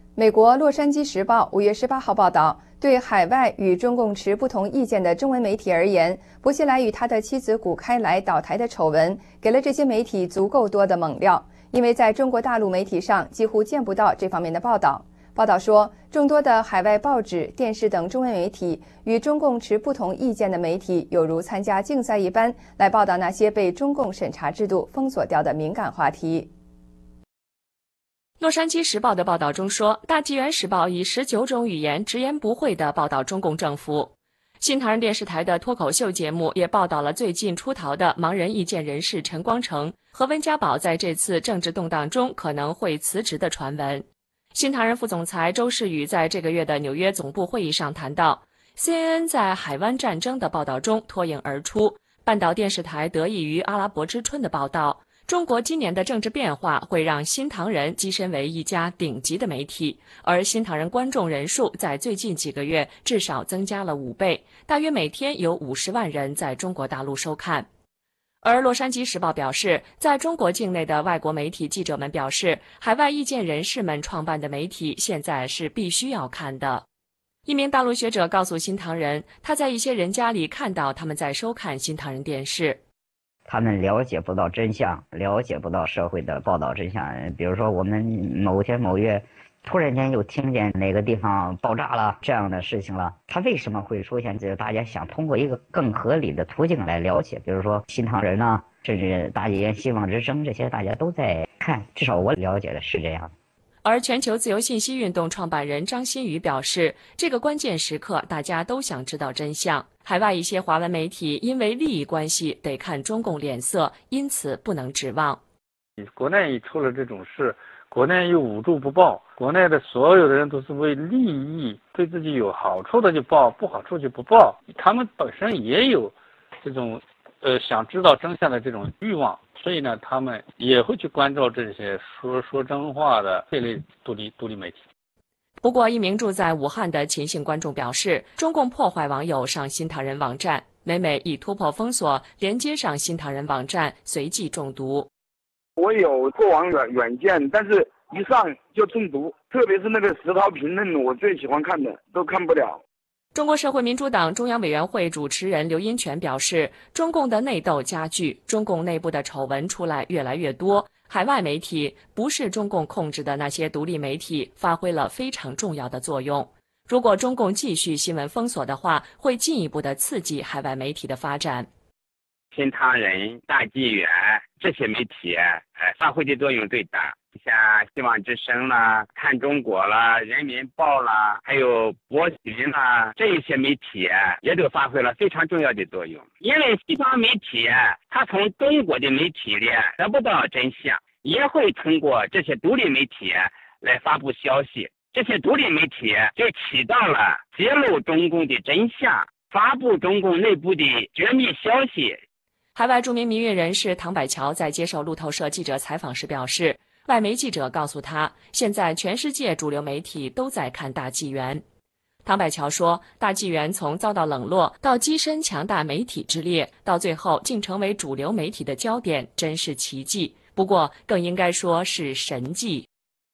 美国《洛杉矶时报》5月18号报道，对海外与中共持不同意见的中文媒体而言，薄熙来与他的妻子谷开来倒台的丑闻，给了这些媒体足够多的猛料，因为在中国大陆媒体上几乎见不到这方面的报道。报道说，众多的海外报纸、电视等中文媒体与中共持不同意见的媒体，有如参加竞赛一般，来报道那些被中共审查制度封锁掉的敏感话题。 洛杉矶时报的报道中说，大纪元时报以19种语言直言不讳地报道中共政府。新唐人电视台的脱口秀节目也报道了最近出逃的盲人意见人士陈光诚和温家宝在这次政治动荡中可能会辞职的传闻。新唐人副总裁周世宇在这个月的纽约总部会议上谈到， CNN 在海湾战争的报道中脱颖而出，半岛电视台得益于阿拉伯之春的报道。中国今年的政治变化会让新唐人跻身为一家顶级的媒体，而新唐人观众人数在最近几个月至少增加了5倍，大约每天有50万人在中国大陆收看。而洛杉矶时报表示，在中国境内的外国媒体记者们表示，海外意见人士们创办的媒体现在是必须要看的。一名大陆学者告诉新唐人，他在一些人家里看到他们在收看新唐人电视。 他们了解不到真相，了解不到社会的报道真相。比如说我们某天某月突然间又听见哪个地方爆炸了这样的事情了，它为什么会出现？就是大家想通过一个更合理的途径来了解，比如说新唐人啊，甚至大纪元、希望之声，这些大家都在看，至少我了解的是这样。 而全球自由信息运动创办人张馨予表示，这个关键时刻大家都想知道真相，海外一些华文媒体因为利益关系得看中共脸色，因此不能指望。 国内一出了这种事，国内又捂住不报，国内的所有的人都是为利益，对自己有好处的就报，不好处就不报。他们本身也有这种想知道真相的这种欲望，所以呢，他们也会去关注这些说真话的这类独立媒体。 不过，一名住在武汉的秦姓观众表示，中共破坏网友上新唐人网站，每一突破封锁，连接上新唐人网站，随即中毒。 我有过网软件，但是一上就中毒，特别是那个石涛评论，我最喜欢看的都看不了。 中国社会民主党中央委员会主持人刘荫权表示，中共的内斗加剧，中共内部的丑闻出来越来越多，海外媒体，不是中共控制的那些独立媒体发挥了非常重要的作用。如果中共继续新闻封锁的话，会进一步的刺激海外媒体的发展。 新唐人、大纪元这些媒体发挥的作用最大，像希望之声啦、看中国啦、人民报啦，还有博群啦，这些媒体也都发挥了非常重要的作用。因为西方媒体它从中国的媒体里得不到真相，也会通过这些独立媒体来发布消息，这些独立媒体就起到了揭露中共的真相、发布中共内部的绝密消息。 海外著名民运人士唐百乔在接受路透社记者采访时表示，外媒记者告诉他，现在全世界主流媒体都在看大纪元。唐百乔说，大纪元从遭到冷落到跻身强大媒体之列，到最后竟成为主流媒体的焦点，真是奇迹。不过更应该说是神迹。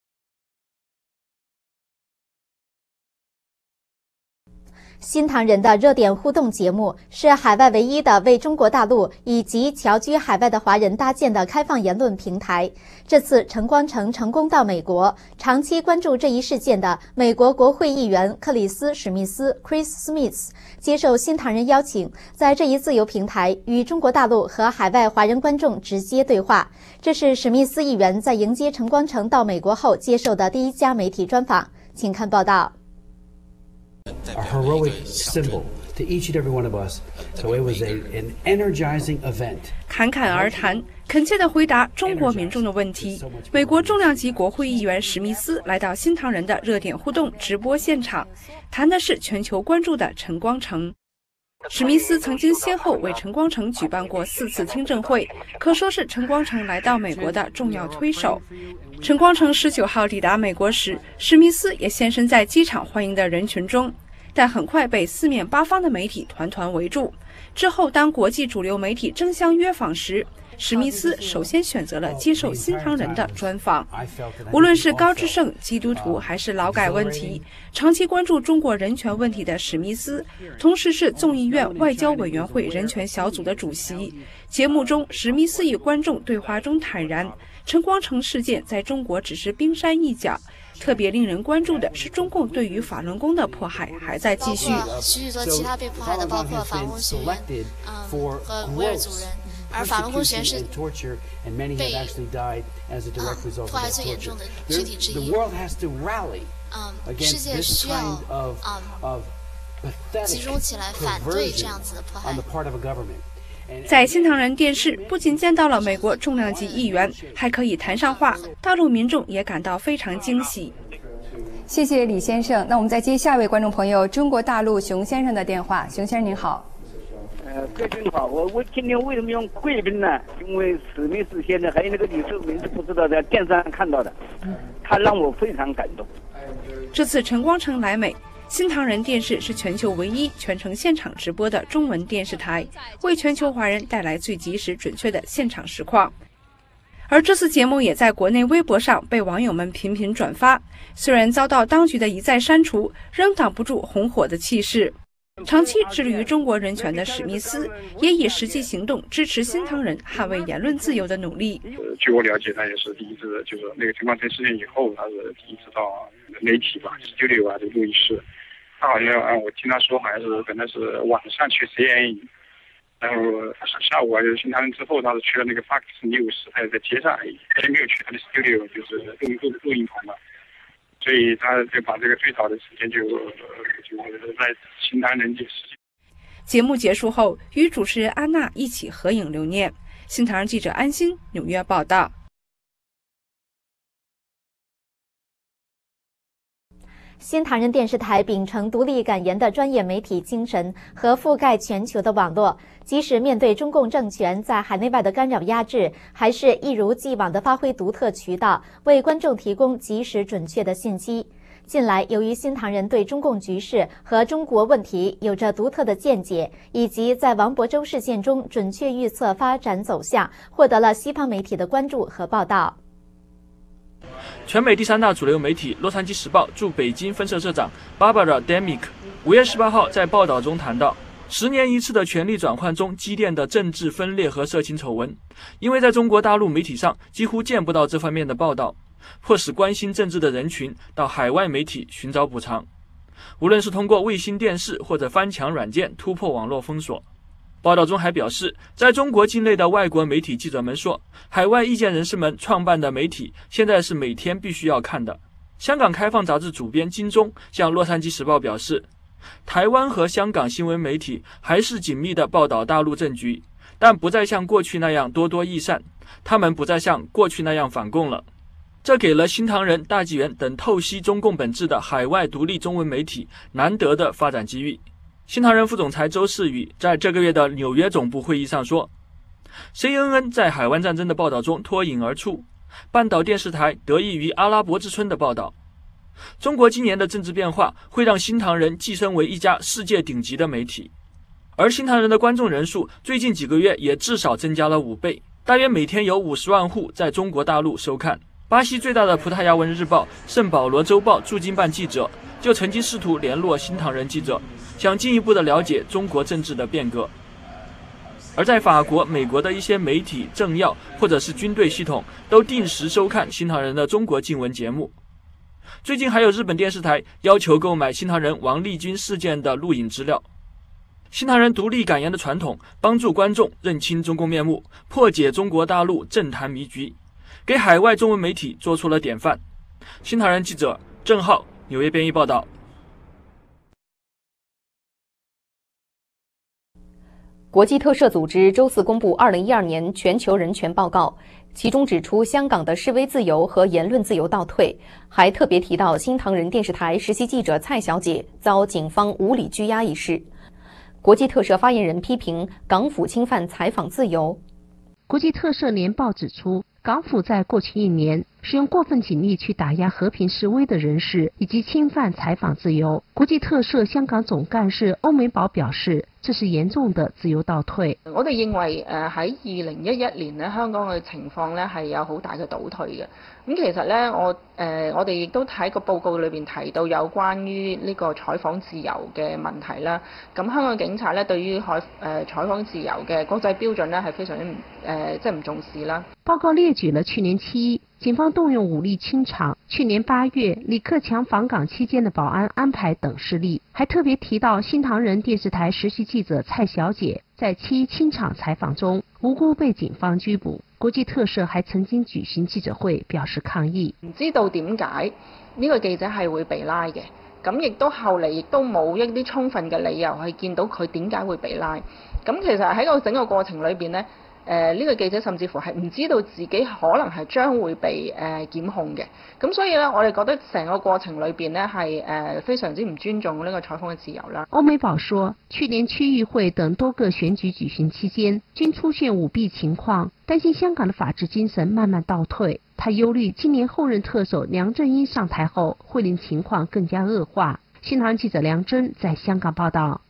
新唐人的热点互动节目是海外唯一的为中国大陆以及侨居海外的华人搭建的开放言论平台。这次陈光诚成功到美国，长期关注这一事件的美国国会议员克里斯·史密斯 （Chris Smith） 接受新唐人邀请，在这一自由平台与中国大陆和海外华人观众直接对话。这是史密斯议员在迎接陈光诚到美国后接受的第一家媒体专访。请看报道。 A heroic symbol to each and every one of us. So it was an energizing event. 侃侃而谈，恳切地回答中国民众的问题。美国重量级国会议员史密斯来到新唐人的热点互动直播现场，谈的是全球关注的陈光诚。史密斯曾经先后为陈光诚举办过4次听证会，可说是陈光诚来到美国的重要推手。陈光诚19号抵达美国时，史密斯也现身在机场欢迎的人群中，但很快被四面八方的媒体团团围住。之后，当国际主流媒体争相约访时， 史密斯首先选择了接受新唐人的专访。无论是高知圣、基督徒还是劳改问题，长期关注中国人权问题的史密斯，同时是众议院外交委员会人权小组的主席。节目中，史密斯与观众对话中坦然，陈光诚事件在中国只是冰山一角。特别令人关注的是，中共对于法轮功的迫害还在继续。 许多其他被迫害的，包括法轮功学员，和维尔族人，而法轮功学员是被迫害最严重的群体之一。世界需要集中起来反对这样子的迫害。 在新唐人电视，不仅见到了美国重量级议员，还可以谈上话，大陆民众也感到非常惊喜。 谢谢李先生。那我们再接下一位观众朋友，中国大陆熊先生的电话。熊先生您好。 贵宾好，我今天为什么用贵宾呢？因为史密斯先生还有那个女士名字不知道，在电视上看到的，他让我非常感动。 这次陈光诚来美。新唐人电视是全球唯一全程现场直播的中文电视台，为全球华人带来最及时准确的现场实况。而这次节目也在国内微博上被网友们频频转发，虽然遭到当局的一再删除，仍挡不住红火的气势。长期致力于中国人权的史密斯，也以实际行动支持新唐人捍卫言论自由的努力。 据我了解，他也是第一次，就是那个陈光诚事件以后，他是第一次到媒体吧，studio这录音室。他好像我听他说，好像是可能是晚上去 CNN， 然后下午就是新唐人之后，他是去了那个 Fox News， 他也在街上，他也没有去他的 studio， 就是录音棚嘛。所以他就把这个最早的时间就在新唐人节时间。 节目结束后，与主持人安娜一起合影留念。新唐人记者安心纽约报道。 新唐人电视台秉承独立敢言的专业媒体精神和覆盖全球的网络，即使面对中共政权在海内外的干扰压制，还是一如既往地发挥独特渠道，为观众提供及时准确的信息。近来，由于新唐人对中共局势和中国问题有着独特的见解，以及在王博洲事件中准确预测发展走向，获得了西方媒体的关注和报道。 全美第3大主流媒体《洛杉矶时报》驻北京分社社长 Barbara Demick 5月18号在报道中谈到，10年一次的权力转换中积淀的政治分裂和色情丑闻，因为在中国大陆媒体上几乎见不到这方面的报道，迫使关心政治的人群到海外媒体寻找补偿，无论是通过卫星电视或者翻墙软件突破网络封锁。报道中还表示，在中国境内的外国媒体记者们说，海外意见人士们创办的媒体现在是每天必须要看的。香港开放杂志主编金钟向洛杉矶时报表示，台湾和香港新闻媒体还是紧密地报道大陆政局，但不再像过去那样多多益善，他们不再像过去那样反共了。这给了新唐人、大纪元等透析中共本质的海外独立中文媒体难得的发展机遇。新唐人副总裁周世宇在这个月的纽约总部会议上说， CNN 在海湾战争的报道中脱颖而出，半岛电视台得益于阿拉伯之春的报道。中国今年的政治变化会让新唐人跻身为一家世界顶级的媒体，而新唐人的观众人数最近几个月也至少增加了5倍，大约每天有50万户在中国大陆收看。巴西最大的葡萄牙文日报圣保罗周报驻京办记者就曾经试图联络新唐人记者，想进一步的了解中国政治的变革。而在法国、美国的一些媒体、政要或者是军队系统都定时收看新唐人的中国经文节目。最近还有日本电视台要求购买新唐人王立军事件的录影资料。新唐人独立敢言的传统帮助观众认清中共面目，破解中国大陆政坛迷局，给海外中文媒体做出了典范。新唐人记者郑浩纽约编译报道。 国际特赦组织周四公布2012年全球人权报告，其中指出香港的示威自由和言论自由倒退，还特别提到新唐人电视台实习记者蔡小姐遭警方无理拘押一事。国际特赦发言人批评港府侵犯采访自由。 国际特赦年报指出，港府在过去1年使用过分警力去打压和平示威的人士，以及侵犯采访自由。國際特赦香港總幹事歐美寶表示，這是嚴重的自由倒退。 我哋認為喺2011年咧，香港嘅情況咧係有好大嘅倒退嘅。咁其實咧，我哋亦都喺個報告裏邊提到有關於呢個採訪自由嘅問題啦。咁香港警察咧對於採訪自由嘅國際標準咧係非常之即係唔重視啦。 報告列舉了去年7月警方動用武力清場，去年8月李克強訪港期間的保安安排等事例，還特別提到新唐人電視台實習記者蔡小姐在7清場採訪中無辜被警方拘捕。國際特赦還曾經舉行記者會表示抗議， 唔知道點解呢個記者係會被拉嘅，咁亦都後嚟亦都冇一啲充分嘅理由去見到佢點解會被拉。咁其實喺個整個過程裏邊呢，呢個記者甚至乎係唔知道自己可能係將會被檢控嘅。咁所以呢，我哋覺得成個過程裏邊呢係非常之唔尊重呢個採訪嘅自由啦。 歐美寶說，去年區議會等多個選舉舉行期間均出現舞弊情況，擔心香港的法治精神慢慢倒退。他憂慮今年後任特首梁振英上台後會令情況更加惡化。新唐人記者梁真在香港報道。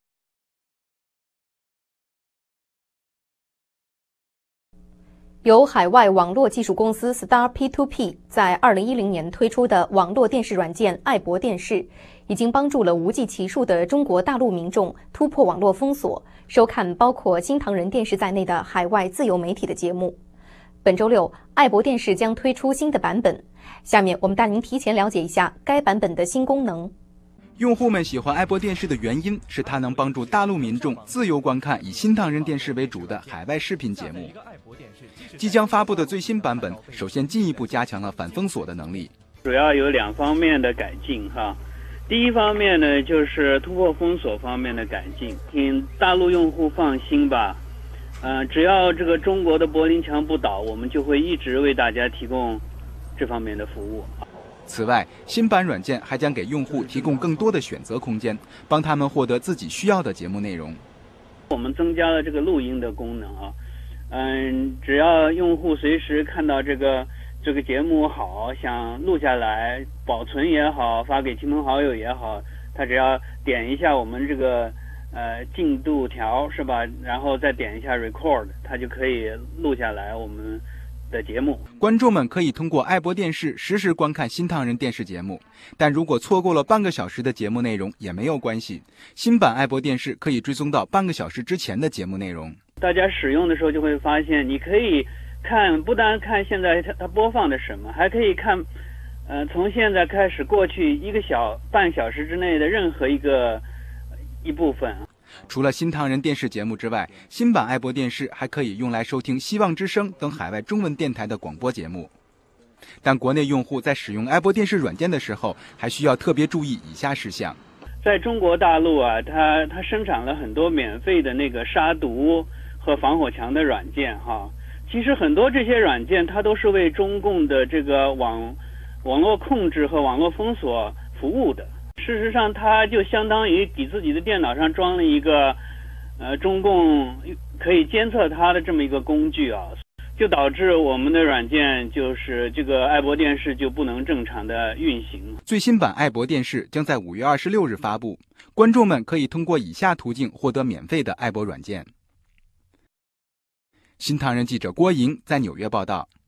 由海外網絡技術公司 Star P2P 在2010年推出的網絡電視軟件愛博電視，已經幫助了無計其數的中國大陸民眾突破網絡封鎖，收看包括新唐人電視在內的海外自由媒體的節目。本周六，愛博電視將推出新的版本。下面我們帶您提前了解一下該版本的新功能。 用戶們喜歡愛博電視的原因是它能幫助大陸民眾自由觀看以新唐人電視為主的海外視頻節目。即將發布的最新版本，首先進一步加強了反封鎖的能力。 主要有2方面的改進哈。第一方面呢，就是突破封鎖方面的改進，請大陸用戶放心吧。只要這個中國的柏林牆不倒，我們就會一直為大家提供這方面的服務。 此外，新版軟件還將給用戶提供更多的選擇空間，幫他們獲得自己需要的節目內容。 我們增加了這個錄音的功能啊，只要用戶隨時看到這個節目好，想錄下來保存也好，發給親朋好友也好，他只要點一下我們這個進度條是吧，然後再點一下 record， 他就可以錄下來我們的節目。 觀眾們可以通過愛博電視實時觀看新唐人電視節目，但如果錯過了半個小時的節目內容也沒有關係，新版愛博電視可以追蹤到半個小時之前的節目內容。 大家使用的時候就會發現，你可以看，不單看現在它播放的什麼，還可以看從現在開始過去半小時之內的任何一部分。 除了新唐人電視節目之外，新版愛博電視還可以用來收聽希望之聲等海外中文電台的廣播節目。但國內用戶在使用愛博電視軟件的時候，還需要特別注意以下事項。 在中國大陸啊，它生產了很多免費的那個殺毒和防火牆的軟件哈。其實很多這些軟件，它都是為中共的這個網絡控制和網絡封鎖服務的。事實上，它就相當於給自己的電腦上裝了一個中共可以監測它的這麼一個工具啊，就導致我們的軟件就是這個愛博電視就不能正常的運行。 最新版愛博電視將在5月26日發布，觀眾們可以通過以下途徑獲得免費的愛博軟件。新唐人記者郭瑩在紐約報道。